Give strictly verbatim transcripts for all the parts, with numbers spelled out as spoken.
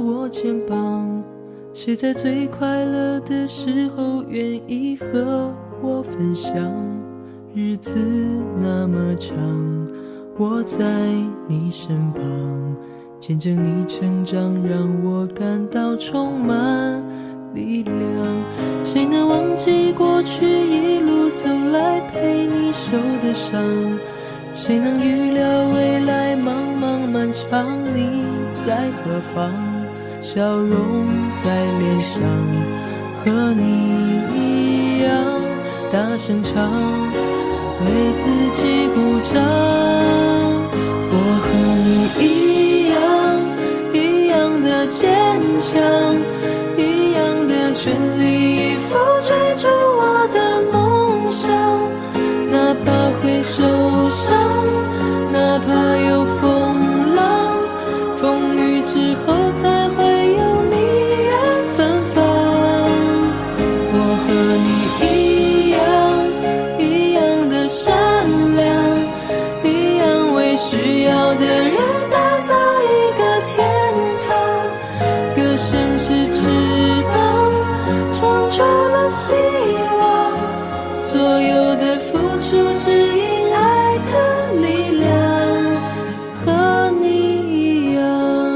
我肩膀？谁在最快乐的时候愿意和我分享？日子那么长，我在你身旁，见证你成长，让我感到充满力量。谁能忘记过去一路走来陪你受的伤？谁能预料未来茫茫漫长，你在何方？笑容在脸上，和你一样大声唱，为自己鼓掌。我和你一样，一样的坚强，一样的全力以赴追逐我的梦想。哪怕会受伤，哪怕有风浪，风雨之后才会有迷人芬芳。我和你一样，一样的善良，一样为需要的人打造一个天堂。歌声是翅膀，长出了希望，所有的付出只因爱的力量，和你一样。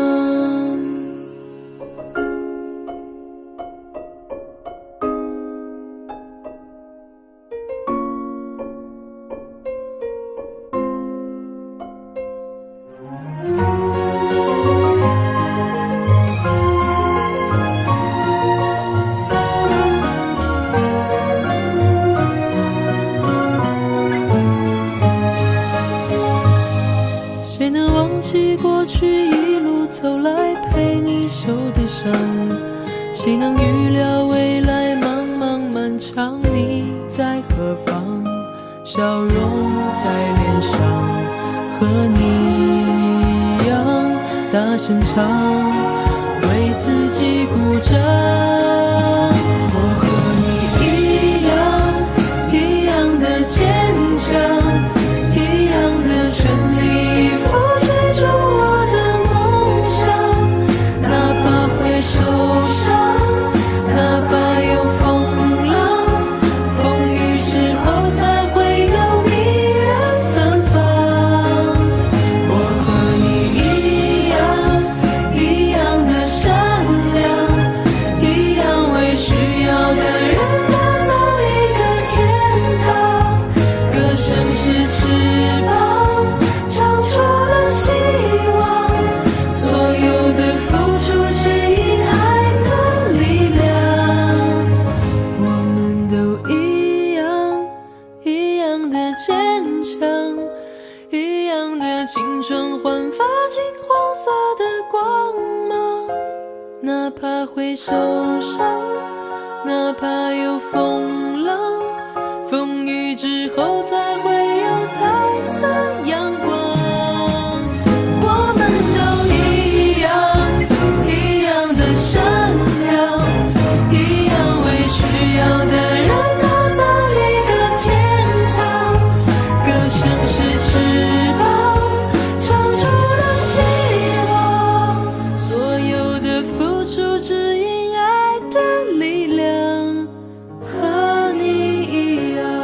谁能忘记过去一路走来陪你受的伤？谁能预料未来茫茫漫长，你在何方？笑容在脸上，和你一样大声唱，为自己鼓掌。我和你一样，一样的坚强，一样的全力以赴追逐我的梦想。哪怕会受伤，哪怕有风浪，风雨之后才会有迷人芬芳。我和你一样，一样的善良，一样为需要的人打造一个天堂。歌声是翅膀，长出了希望，所有的付出只因爱的力量。我们都一样，一样的坚强，一样的青春焕发金黄色的光芒。哪怕会受伤，哪怕有风浪，风雨之后才会有彩色阳光。我们都一样，一样的善良，一样为需要的人打造一个天堂。歌声是翅膀，长出了希望，所有的付出只因爱的力量，和你一样。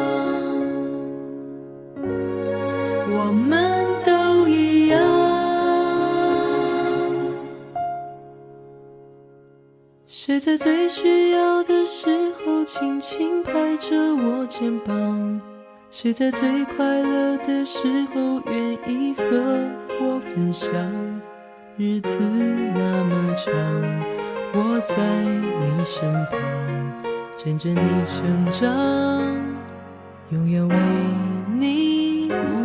我们都一样。谁在最需要的时候轻轻拍着我肩膀？谁在最快乐的时候愿意和我分享？日子那么长，我在你身旁，见证你成长，永远为你鼓